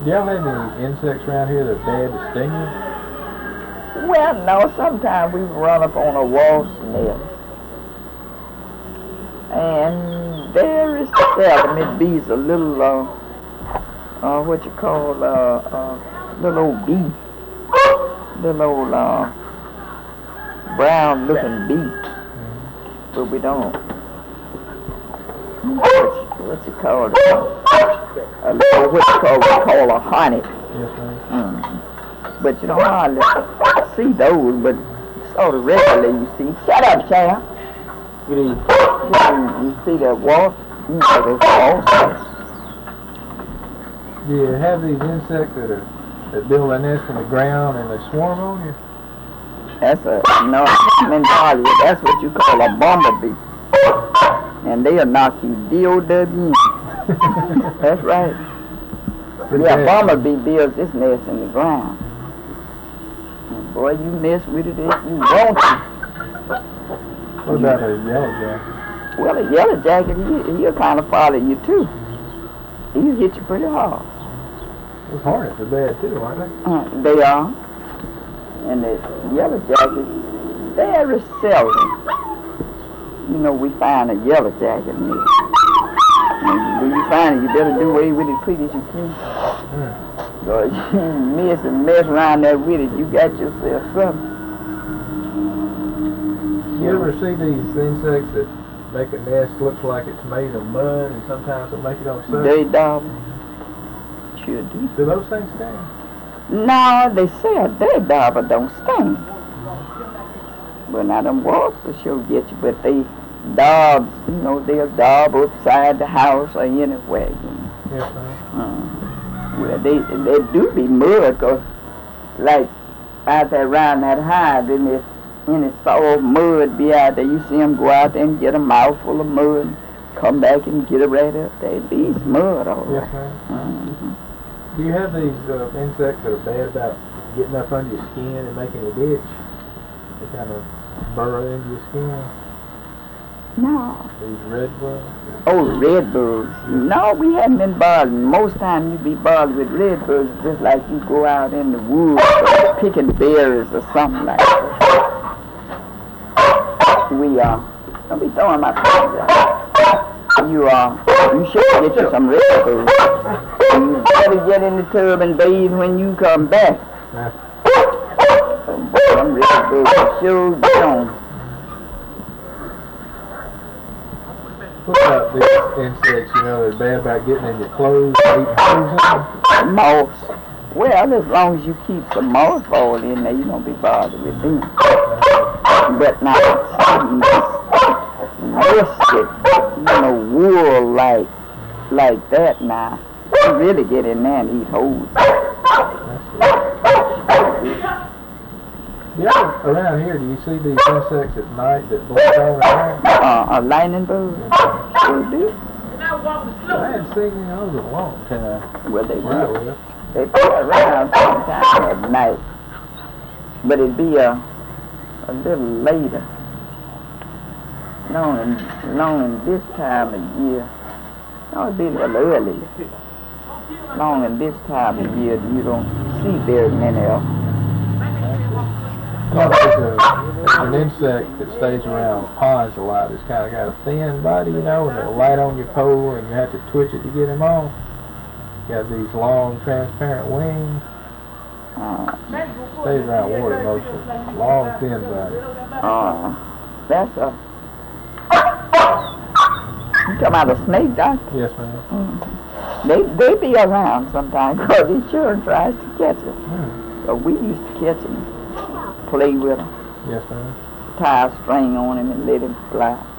Do y'all have any insects around here that are bad to sting you? Well, no, sometimes we run up on a wasp nest. And there is seldom it bees a little, what you call, little old bee. Little old, brown looking bee. But we don't. What's it called? We call a hornet. Yes, ma'am. But you don't hardly see those, but sort of regularly you see. Shut up, child. You see that wasp? You know those wasps. Do you have these insects that build a nest in the ground and they swarm on you? That's a mentality. That's what you call a bumblebee. And they'll knock you D.O.W. That's right. Yeah, bumblebee builds this nest in the ground. And boy, you mess with it if you want to. What about a yellow jacket? Well, a yellow jacket, he'll kind of follow you too. He'll hit you pretty hard. Those hornets are bad too, aren't they? They are. And the yellow jackets, very seldom. You know, we find a yellow jacket in there. And when you find it, you better do away with it quick as you can. So if you mess around there with it, you got yourself something. You ever see these insects that make a nest look like it's made of mud and sometimes they'll make it on soap? They dauber. Sure do. Do those things sting? No, they say a day dauber don't sting. But now them wasps will sure get you, but they daub, you know, they'll daub upside the house or anywhere, you know. Yes, ma'am. Well, they do be mud, cause like out there around that hive, then there's any soft mud be out there. You see them go out there and get a mouthful of mud, come back and get it right up there. Bees mud, all right. Yes, ma'am. Do you have these insects that are bad about getting up under your skin and making a ditch? They kind of burrow into your skin? No. These red bugs? Oh, red bugs. No, we hadn't been bothered. Most time you be bothered with red bugs just like you go out in the woods picking berries or something like that. We don't be throwing my things out. You should get you some red bugs. You better get in the tub and bathe when you come back. Some red bugs are sure gone. What about these insects, you know, they're bad about getting in your clothes, eating holes in them? Moths. Well, as long as you keep some mothballs in there, you don't be bothered with them. But now, rusted, you know, wool like that now, you really get in there and eat holes. Yeah, around here, do you see these insects at night that blink all around? A lightning bug? Sure do. I hadn't seen any of those in a long time. Well, they Where I do. live. They play around sometime at night. But it'd be a little later. Long in this time of year. No, it'd be a little early. Long in this time of year, you don't see very many of them. There's an insect that stays around ponds a lot. It's kind of got a thin body, you know, and it'll light on your pole, and you have to twitch it to get him on. Got these long, transparent wings. Stays around water mostly. Long, thin body. That's a... You talking about a snake, Doc? Yes, ma'am. They be around sometimes because the children tries to catch them. So we used to catch them, play with them, Yes, ma'am. tie a string on him and let him fly.